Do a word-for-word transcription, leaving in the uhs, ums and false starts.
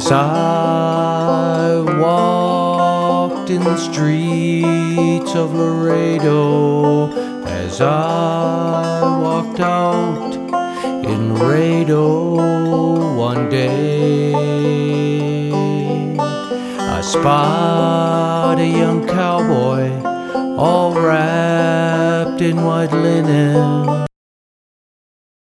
As I walked in the streets of Laredo, as I walked out in Laredo one day, I spied a young cowboy all wrapped in white linen.